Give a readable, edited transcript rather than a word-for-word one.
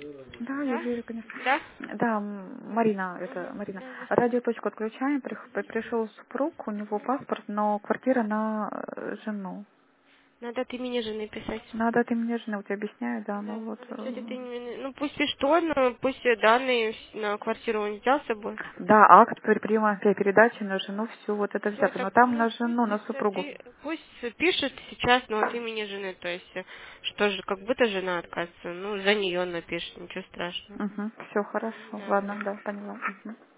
Да, я Да? верю, конечно. Да? Да, Марина, это Марина. Радиоточку отключаем, пришел супруг, у него паспорт, но квартира на жену. Надо от имени жены писать. Надо ты мне жену, вот я объясняю, да, Да, ну вот. надо писать от имени... Ну, пусть пишет он, но пусть данные на квартиру он взял с собой. Да, акт приема передачи на жену, все вот это Все, взято. так Но там на пусть, жену, на супругу. пусть пишет сейчас, но от имени жены, то есть, что же, как будто жена отказывается, ну, за нее напишет, ничего страшного. Угу, все хорошо. Да, Ладно, да. да, поняла. Мгм.